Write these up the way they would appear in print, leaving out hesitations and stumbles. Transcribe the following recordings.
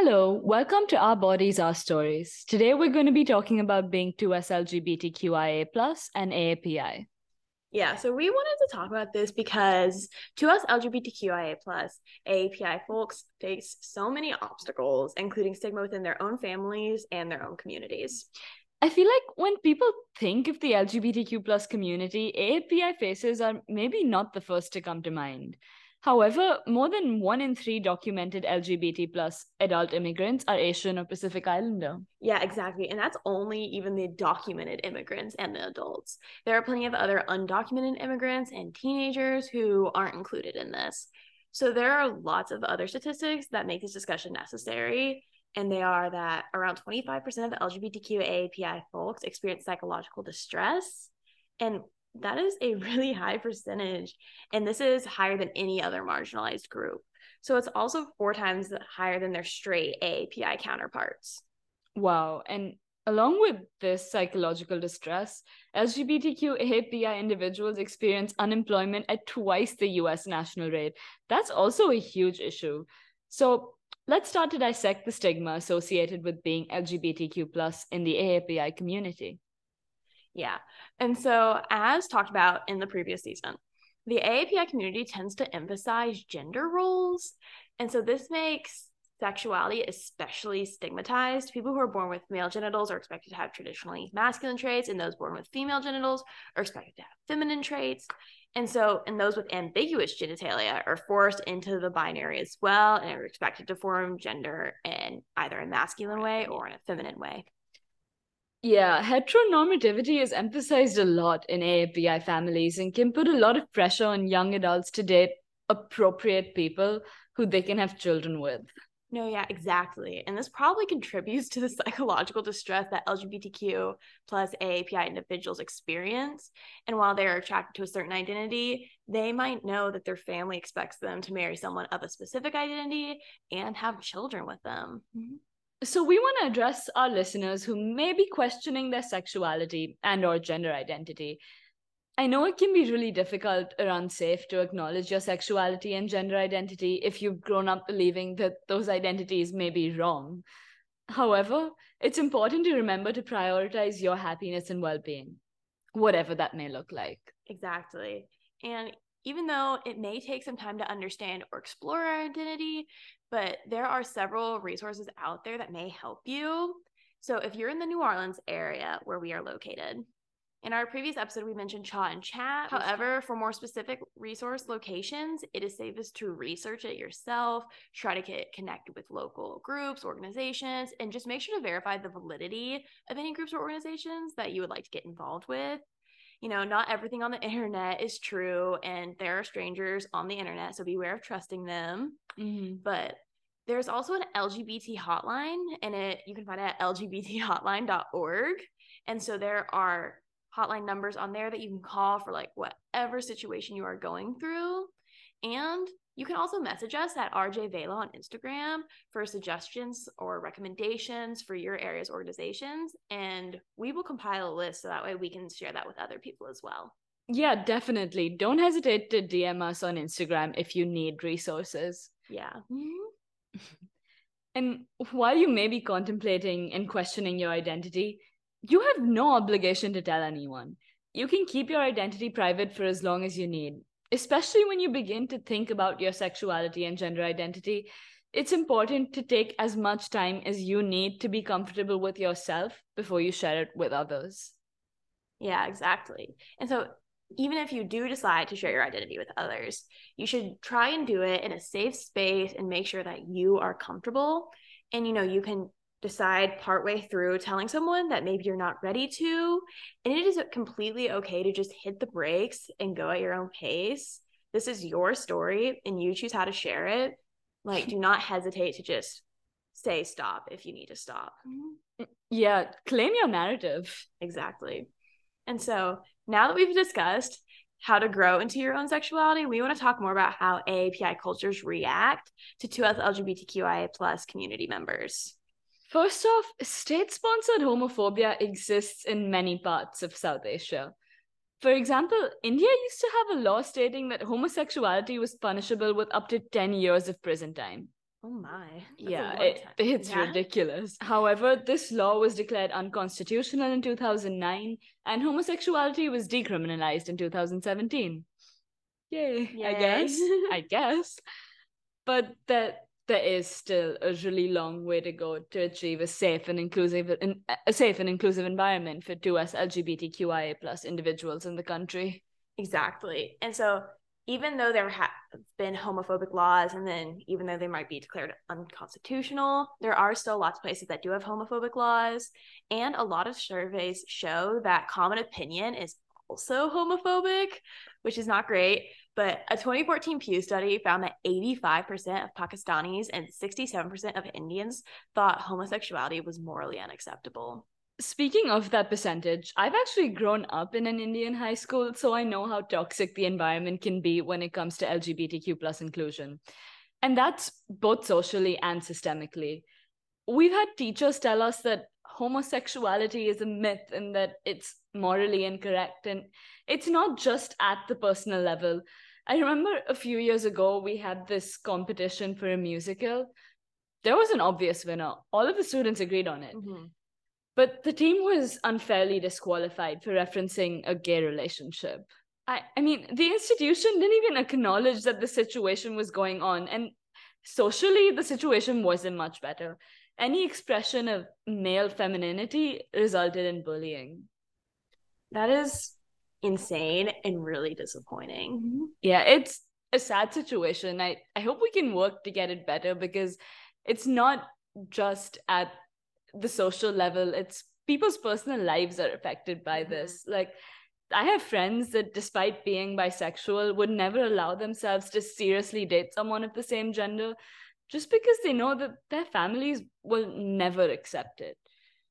Hello, welcome to Our Bodies, Our Stories. Today we're going to be talking about being 2S LGBTQIA+ and AAPI. Yeah, so we wanted to talk about this because to us LGBTQIA plus AAPI folks face so many obstacles, including stigma within their own families and their own communities. I feel like when people think of the LGBTQ plus community, AAPI faces are maybe not the first to come to mind. However, more than 1 in 3 documented LGBT plus adult immigrants are Asian or Pacific Islander. Yeah, exactly. And that's only even the documented immigrants and the adults. There are plenty of other undocumented immigrants and teenagers who aren't included in this. So there are lots of other statistics that make this discussion necessary. And they are that around 25% of LGBTQ AAPI folks experience psychological distress. And that is a really high percentage. And this is higher than any other marginalized group. So it's also 4 times higher than their straight AAPI counterparts. Wow. And along with this psychological distress, LGBTQ API individuals experience unemployment at twice the US national rate. That's also a huge issue. So let's start to dissect the stigma associated with being LGBTQ plus in the AAPI community. Yeah. And so, as talked about in the previous season, the AAPI community tends to emphasize gender roles. And so, this makes sexuality especially stigmatized. People who are born with male genitals are expected to have traditionally masculine traits, and those born with female genitals are expected to have feminine traits. And those with ambiguous genitalia are forced into the binary as well and are expected to form gender in either a masculine way or in a feminine way. Yeah, heteronormativity is emphasized a lot in AAPI families and can put a lot of pressure on young adults to date appropriate people who they can have children with. No, yeah, exactly. And this probably contributes to the psychological distress that LGBTQ plus AAPI individuals experience. And while they're attracted to a certain identity, they might know that their family expects them to marry someone of a specific identity and have children with them. So we want to address our listeners who may be questioning their sexuality and or gender identity. I know it can be really difficult or unsafe to acknowledge your sexuality and gender identity if you've grown up believing that those identities may be wrong. However, it's important to remember to prioritize your happiness and well-being, whatever that may look like. Exactly. And even though it may take some time to understand or explore our identity, but there are several resources out there that may help you. So if you're in the New Orleans area where we are located, in our previous episode, we mentioned Chaw and Chat. However, for more specific resource locations, it is safest to research it yourself, try to get connected with local groups, organizations, and just make sure to verify the validity of any groups or organizations that you would like to get involved with. You know, not everything on the internet is true, and there are strangers on the internet, so beware of trusting them. But there's also an LGBT hotline, and you can find it at lgbthotline.org. And so there are hotline numbers on there that you can call for like whatever situation you are going through. And you can also message us at RJ Vela on Instagram for suggestions or recommendations for your area's organizations. And we will compile a list so that way we can share that with other people as well. Yeah, definitely. Don't hesitate to DM us on Instagram if you need resources. Yeah. And while you may be contemplating and questioning your identity, you have no obligation to tell anyone. You can keep your identity private for as long as you need. Especially when you begin to think about your sexuality and gender identity, it's important to take as much time as you need to be comfortable with yourself before you share it with others. Yeah, exactly. And so even if you do decide to share your identity with others, you should try and do it in a safe space and make sure that you are comfortable. And, you can decide partway through telling someone that maybe you're not ready to. And it is completely okay to just hit the brakes and go at your own pace. This is your story and you choose how to share it. Like, do not hesitate to just say stop if you need to stop. Yeah, claim your narrative. Exactly. And so now that we've discussed how to grow into your own sexuality, we want to talk more about how AAPI cultures react to 2S LGBTQIA plus community members. First off, state-sponsored homophobia exists in many parts of South Asia. For example, India used to have a law stating that homosexuality was punishable with up to 10 years of prison time. Oh my. That's Yeah, a long time. it's Yeah. ridiculous. However, this law was declared unconstitutional in 2009, and homosexuality was decriminalized in 2017. Yay, I guess. Yay. I guess. But there is still a really long way to go to achieve a safe and inclusive environment for 2S LGBTQIA plus individuals in the country. Exactly. And so even though there have been homophobic laws, and then even though they might be declared unconstitutional, there are still lots of places that do have homophobic laws. And a lot of surveys show that common opinion is also homophobic, which is not great. But a 2014 Pew study found that 85% of Pakistanis and 67% of Indians thought homosexuality was morally unacceptable. Speaking of that percentage, I've actually grown up in an Indian high school, so I know how toxic the environment can be when it comes to LGBTQ plus inclusion. And that's both socially and systemically. We've had teachers tell us that homosexuality is a myth and that it's morally incorrect. And it's not just at the personal level. I remember a few years ago, we had this competition for a musical. There was an obvious winner. All of the students agreed on it. Mm-hmm. But the team was unfairly disqualified for referencing a gay relationship. I mean, the institution didn't even acknowledge that the situation was going on. And socially, the situation wasn't much better. Any expression of male femininity resulted in bullying. That is insane and really disappointing. Yeah, it's a sad situation. I hope we can work to get it better because it's not just at the social level, it's people's personal lives are affected by this. Like, I have friends that despite being bisexual would never allow themselves to seriously date someone of the same gender just because they know that their families will never accept it.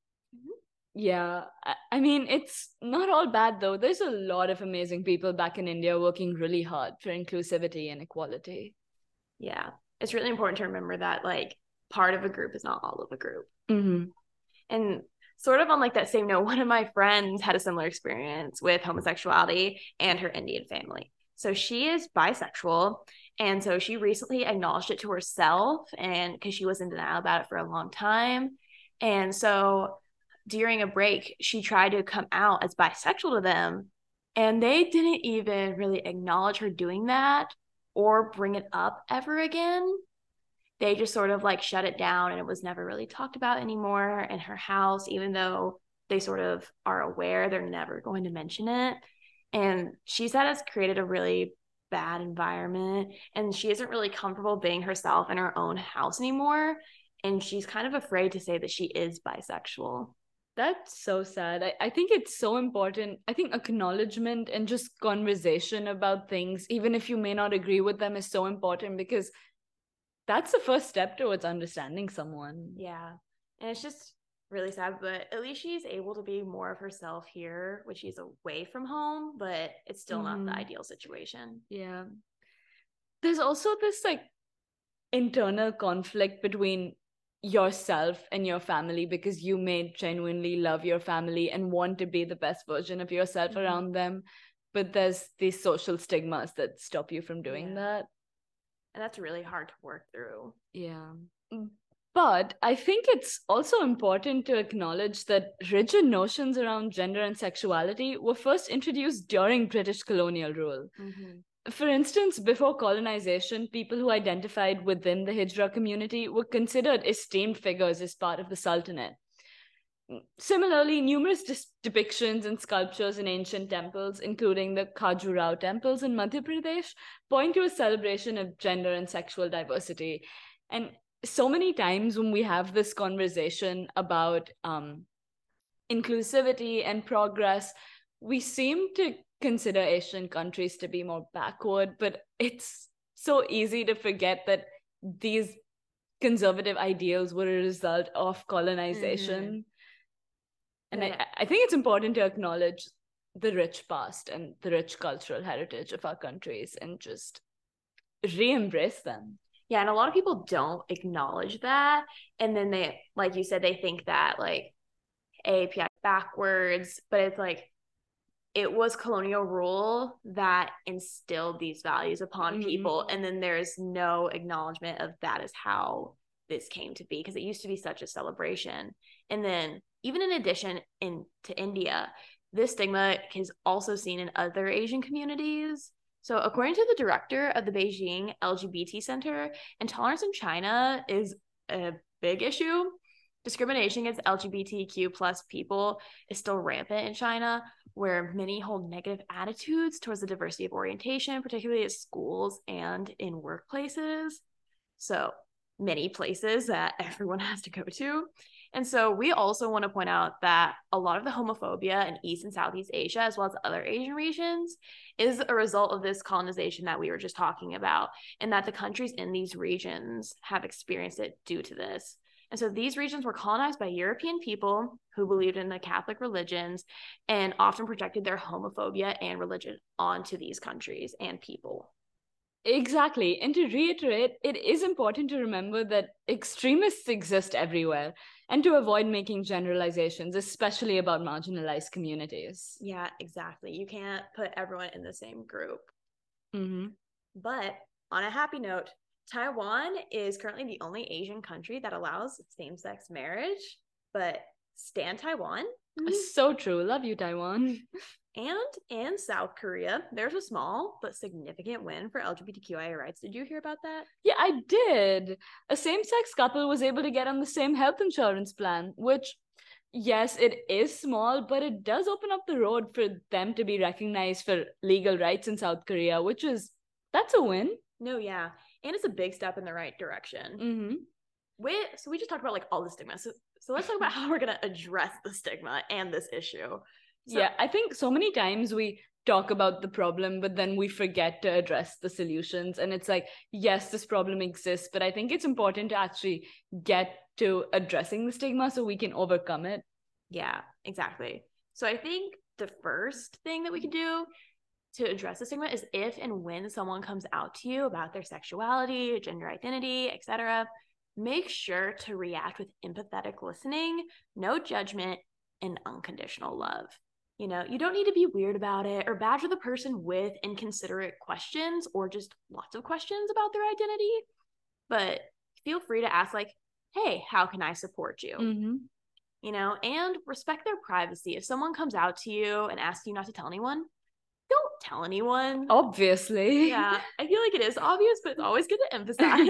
Yeah, I mean, it's not all bad though. There's a lot of amazing people back in India working really hard for inclusivity and equality. Yeah, it's really important to remember that like part of a group is not all of a group. Mm-hmm. And sort of on like that same note, one of my friends had a similar experience with homosexuality and her Indian family. So she is bisexual. And so she recently acknowledged it to herself, and because she was in denial about it for a long time. And so during a break, she tried to come out as bisexual to them. And they didn't even really acknowledge her doing that or bring it up ever again. They just sort of like shut it down, and it was never really talked about anymore in her house, even though they sort of are aware they're never going to mention it. And she said it's created a really bad environment, and she isn't really comfortable being herself in her own house anymore. And she's kind of afraid to say that she is bisexual. That's so sad. I think it's so important. I think acknowledgement and just conversation about things, even if you may not agree with them, is so important because that's the first step towards understanding someone. Yeah. And it's just really sad, but at least she's able to be more of herself here, which she's away from home, but it's still not the ideal situation. Yeah. There's also this like internal conflict between yourself and your family because you may genuinely love your family and want to be the best version of yourself around them, but there's these social stigmas that stop you from doing that. And that's really hard to work through. Yeah. But I think it's also important to acknowledge that rigid notions around gender and sexuality were first introduced during British colonial rule. For instance, before colonization, people who identified within the Hijra community were considered esteemed figures as part of the Sultanate. Similarly, numerous depictions and sculptures in ancient temples, including the Khajuraho temples in Madhya Pradesh, point to a celebration of gender and sexual diversity. And so many times when we have this conversation about inclusivity and progress, we seem to consider Asian countries to be more backward, but it's so easy to forget that these conservative ideals were a result of colonization. And I think it's important to acknowledge the rich past and the rich cultural heritage of our countries and just re-embrace them. Yeah, and a lot of people don't acknowledge that. And then they, like you said, they think that like AAPI backwards, but it's like it was colonial rule that instilled these values upon people. And then there's no acknowledgement of that is how this came to be, because it used to be such a celebration. And then even in addition to India, this stigma is also seen in other Asian communities. So according to the director of the Beijing LGBT Center, intolerance in China is a big issue. Discrimination against LGBTQ plus people is still rampant in China, where many hold negative attitudes towards the diversity of orientation, particularly at schools and in workplaces. So many places that everyone has to go to. And so we also want to point out that a lot of the homophobia in East and Southeast Asia, as well as other Asian regions, is a result of this colonization that we were just talking about, and that the countries in these regions have experienced it due to this. And so these regions were colonized by European people who believed in the Catholic religions and often projected their homophobia and religion onto these countries and people. Exactly. And to reiterate, it is important to remember that extremists exist everywhere and to avoid making generalizations, especially about marginalized communities. Yeah, exactly. You can't put everyone in the same group. Mm-hmm. But on a happy note, Taiwan is currently the only Asian country that allows same-sex marriage, but stand Taiwan. So true. Love you, Taiwan. And in South Korea, there's a small but significant win for LGBTQIA rights. Did you hear about that? Yeah, I did. A same-sex couple was able to get on the same health insurance plan, which, yes, it is small, but it does open up the road for them to be recognized for legal rights in South Korea, that's a win. No, yeah. And it's a big step in the right direction. Mm-hmm. So we just talked about like all the stigma. So let's talk about how we're going to address the stigma and this issue. So, yeah, I think so many times we talk about the problem, but then we forget to address the solutions. And it's like, yes, this problem exists, but I think it's important to actually get to addressing the stigma so we can overcome it. Yeah, exactly. So I think the first thing that we can do to address the stigma is if and when someone comes out to you about their sexuality, gender identity, etc., make sure to react with empathetic listening, no judgment, and unconditional love. You know, you don't need to be weird about it or badger the person with inconsiderate questions or just lots of questions about their identity. But feel free to ask, like, hey, how can I support you? Mm-hmm. You know, and respect their privacy. If someone comes out to you and asks you not to tell anyone, don't tell anyone. Obviously. Yeah, I feel like it is obvious, but it's always good to emphasize.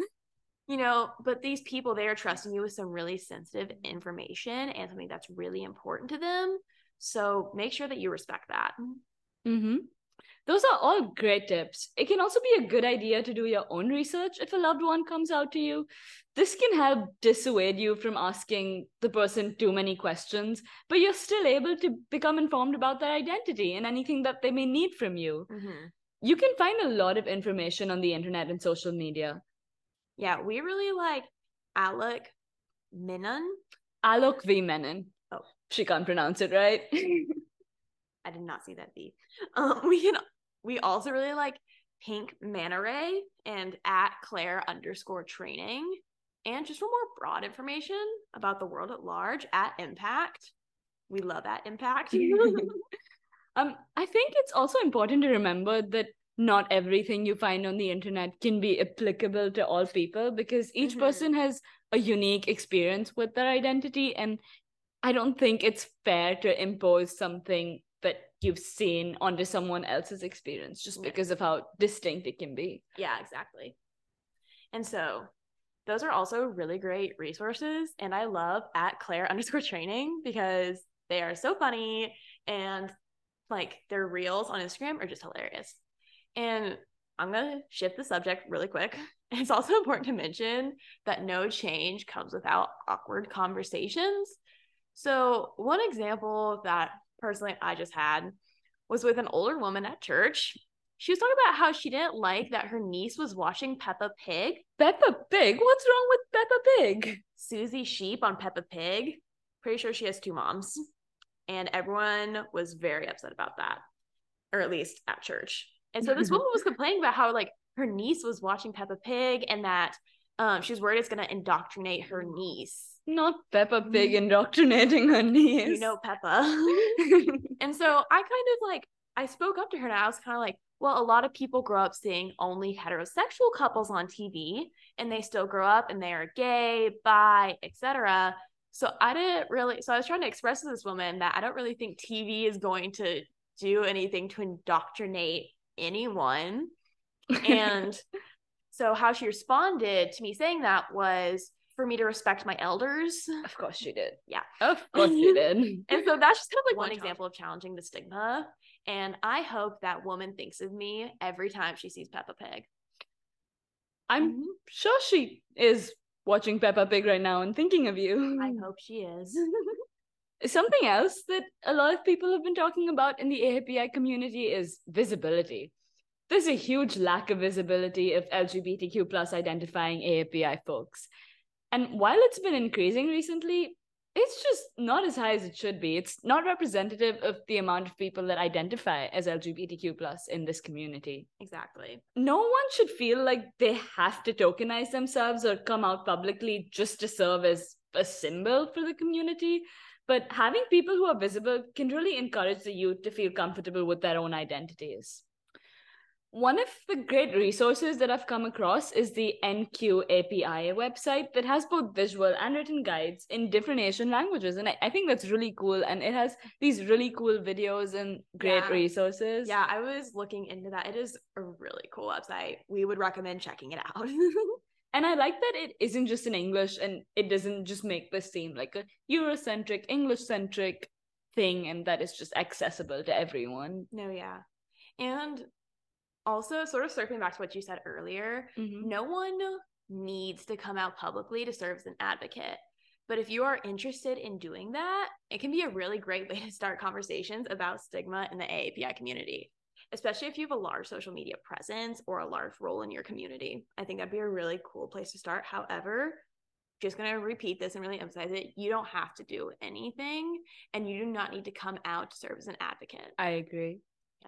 You know, but these people, they are trusting you with some really sensitive information and something that's really important to them. So make sure that you respect that. Mm-hmm. Those are all great tips. It can also be a good idea to do your own research if a loved one comes out to you. This can help dissuade you from asking the person too many questions, but you're still able to become informed about their identity and anything that they may need from you. Mm-hmm. You can find a lot of information on the internet and social media. Yeah, we really like Alok Menon. Alok V. Menon. Oh. She can't pronounce it right. I did not see that V. We also really like Pink Manaray and @Claire_training. And just for more broad information about the world at large, @Impact. We love @Impact. I think it's also important to remember that not everything you find on the internet can be applicable to all people because each person has a unique experience with their identity. And I don't think it's fair to impose something that you've seen onto someone else's experience just because of how distinct it can be. Yeah, exactly. And so those are also really great resources. And I love @Claire_training because they are so funny and like their reels on Instagram are just hilarious. And I'm going to shift the subject really quick. It's also important to mention that no change comes without awkward conversations. So one example that personally I just had was with an older woman at church. She was talking about how she didn't like that her niece was watching Peppa Pig. Peppa Pig? What's wrong with Peppa Pig? Susie Sheep on Peppa Pig. Pretty sure she has 2 moms. And everyone was very upset about that, or at least at church. And so this woman was complaining about how like her niece was watching Peppa Pig and that she was worried it's going to indoctrinate her niece. not Peppa Pig indoctrinating her niece. You know Peppa. And so I spoke up to her and I was kind of like, well, a lot of people grow up seeing only heterosexual couples on TV and they still grow up and they are gay, bi, etc. So I was trying to express to this woman that I don't really think TV is going to do anything to indoctrinate anyone. And so how she responded to me saying that was for me to respect my elders. Of course she did. Yeah. Of course she did. And so that's just kind of like one example of challenging the stigma. And I hope that woman thinks of me every time she sees Peppa Pig. I'm sure she is watching Peppa Pig right now and thinking of you. I hope she is. Something else that a lot of people have been talking about in the AAPI community is visibility. There's a huge lack of visibility of LGBTQ plus identifying AAPI folks. And while it's been increasing recently, it's just not as high as it should be. It's not representative of the amount of people that identify as LGBTQ plus in this community. Exactly. No one should feel like they have to tokenize themselves or come out publicly just to serve as a symbol for the community. But having people who are visible can really encourage the youth to feel comfortable with their own identities. One of the great resources that I've come across is the NQAPI website that has both visual and written guides in different Asian languages. And I think that's really cool. And it has these really cool videos and great resources. Yeah, I was looking into that. It is a really cool website. We would recommend checking it out. And I like that it isn't just in English and it doesn't just make this seem like a Eurocentric, English-centric thing and that is just accessible to everyone. No, yeah. And also, sort of circling back to what you said earlier, no one needs to come out publicly to serve as an advocate. But if you are interested in doing that, it can be a really great way to start conversations about stigma in the AAPI community, especially if you have a large social media presence or a large role in your community. I think that'd be a really cool place to start. However, just going to repeat this and really emphasize it, you don't have to do anything and you do not need to come out to serve as an advocate. I agree. Yeah.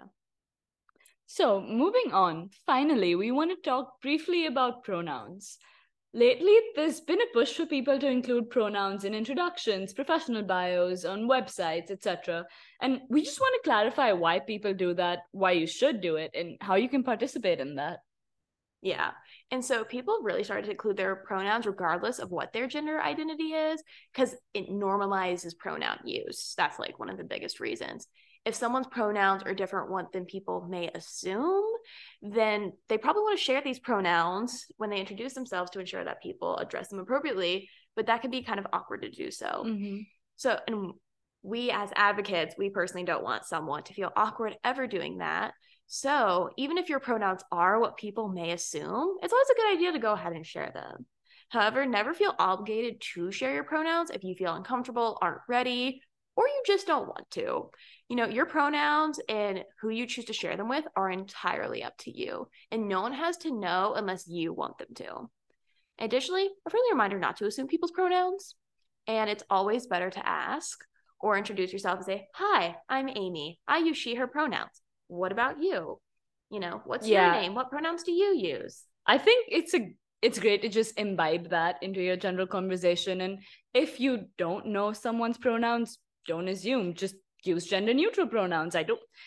So, moving on, finally, we want to talk briefly about pronouns. Lately, there's been a push for people to include pronouns in introductions, professional bios, on websites, etc. And we just want to clarify why people do that, why you should do it, and how you can participate in that. Yeah. And so people really started to include their pronouns regardless of what their gender identity is, because it normalizes pronoun use. That's like one of the biggest reasons. If someone's pronouns are different than people may assume, then they probably want to share these pronouns when they introduce themselves to ensure that people address them appropriately, but that can be kind of awkward to do so. So, and we as advocates, we personally don't want someone to feel awkward ever doing that. So even if your pronouns are what people may assume, it's always a good idea to go ahead and share them. However, never feel obligated to share your pronouns if you feel uncomfortable, aren't ready, or you just don't want to. You know, your pronouns and who you choose to share them with are entirely up to you, and no one has to know unless you want them to. Additionally, a friendly reminder not to assume people's pronouns, and it's always better to ask or introduce yourself and say, "Hi, I'm Amy. I use she, her pronouns. What about you? You know, what's your name? What pronouns do you use?" I think it's great to just imbibe that into your general conversation. And if you don't know someone's pronouns, don't assume. Just use gender neutral pronouns.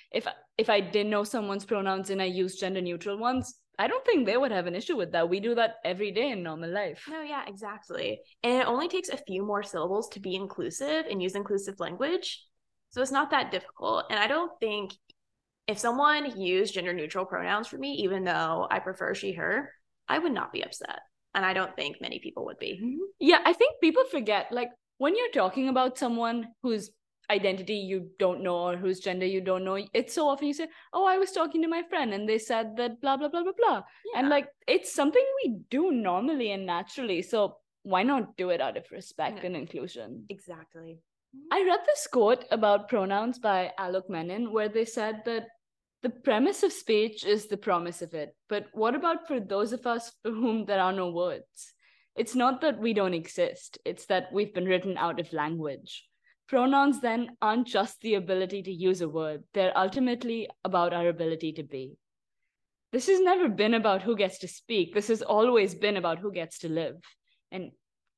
If I didn't know someone's pronouns and I use gender neutral ones, I don't think they would have an issue with that. We do that every day in normal life. No, yeah, exactly. And it only takes a few more syllables to be inclusive and use inclusive language. So it's not that difficult. And I don't think if someone used gender neutral pronouns for me, even though I prefer she, her, I would not be upset. And I don't think many people would be. Yeah, I think people forget, like, when you're talking about someone whose identity you don't know or whose gender you don't know, it's so often you say, "Oh, I was talking to my friend and they said that blah, blah, blah, blah, blah." Yeah. And like, it's something we do normally and naturally. So why not do it out of respect and inclusion? Exactly. I read this quote about pronouns by Alok Menon where they said that the premise of speech is the promise of it. But what about for those of us for whom there are no words? It's not that we don't exist. It's that we've been written out of language. Pronouns then aren't just the ability to use a word. They're ultimately about our ability to be. This has never been about who gets to speak. This has always been about who gets to live. And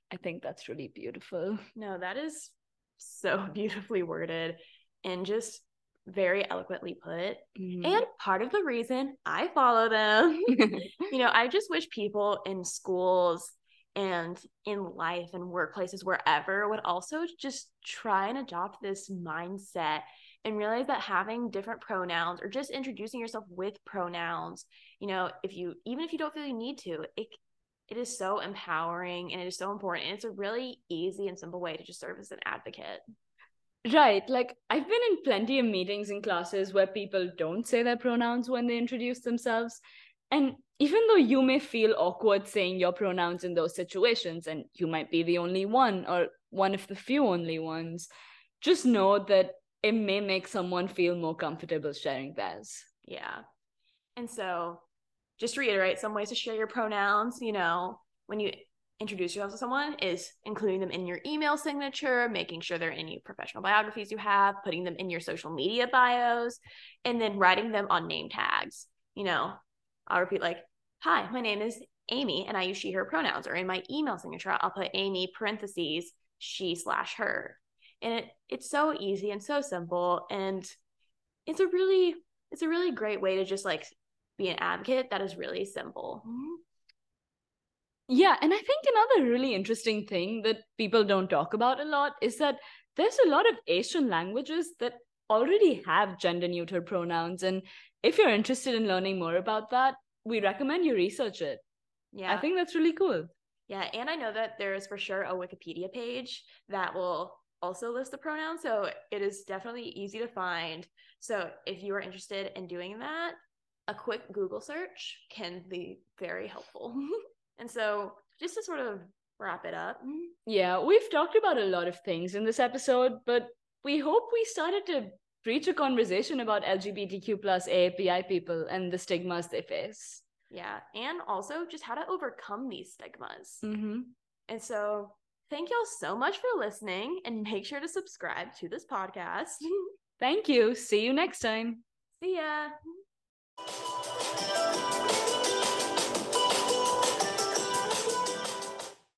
I think that's really beautiful. No, that is so beautifully worded and just very eloquently put. And part of the reason I follow them, I just wish people in schools and in life and workplaces, wherever, would also just try and adopt this mindset and realize that having different pronouns or just introducing yourself with pronouns, even if you don't feel you need to, it is so empowering and it is so important. And it's a really easy and simple way to just serve as an advocate. Right. Like, I've been in plenty of meetings and classes where people don't say their pronouns when they introduce themselves. And even though you may feel awkward saying your pronouns in those situations, and you might be the only one or one of the few only ones, just know that it may make someone feel more comfortable sharing theirs. Yeah. And so, just to reiterate, some ways to share your pronouns, when you introduce yourself to someone, is including them in your email signature, making sure they're in any professional biographies you have, putting them in your social media bios, and then writing them on name tags. I'll repeat like, hi, my name is Amy, and I use she, her pronouns. Or in my email signature, I'll put Amy parentheses she/her. And it's so easy and so simple, and it's a really great way to just like be an advocate that is really simple. Yeah, and I think another really interesting thing that people don't talk about a lot is that there's a lot of Asian languages that already have gender neutral pronouns. And if you're interested in learning more about that, we recommend you research it. Yeah. I think that's really cool. Yeah, and I know that there is for sure a Wikipedia page that will also list the pronouns, so it is definitely easy to find. So if you are interested in doing that, a quick Google search can be very helpful. And so just to sort of wrap it up. Yeah, we've talked about a lot of things in this episode, but we hope we started to breach a conversation about LGBTQ plus AAPI people and the stigmas they face. Yeah, and also just how to overcome these stigmas. And so thank y'all so much for listening, and make sure to subscribe to this podcast. Thank you. See you next time. See ya.